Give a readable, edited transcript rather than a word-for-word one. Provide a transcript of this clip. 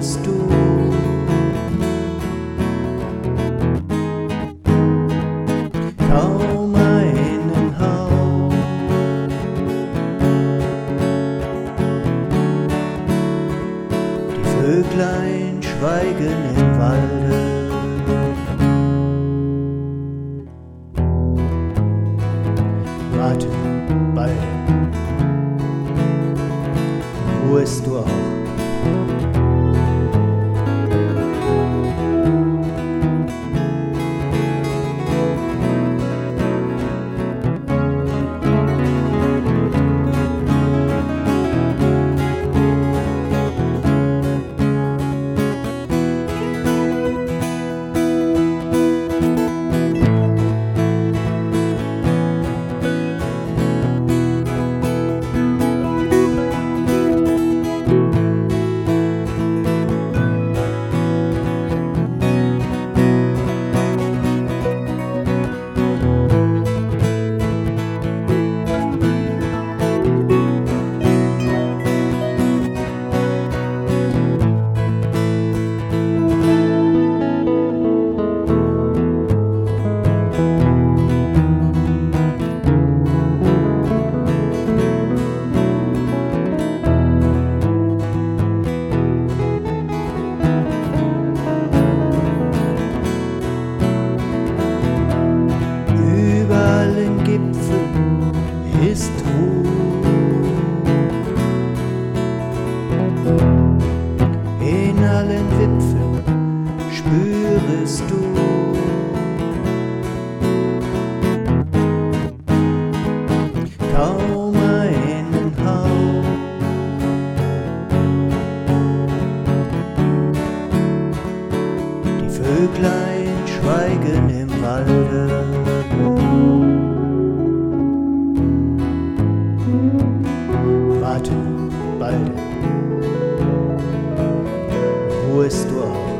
spürest du kaum einen Hauch. Die Vöglein schweigen im Walde. Warte, bald ruhest du auch. Ist Ruhe. In allen Wipfeln spürest du kaum einen Hauch. Die Vöglein schweigen im Walde. Warte, bald ruhest du auch.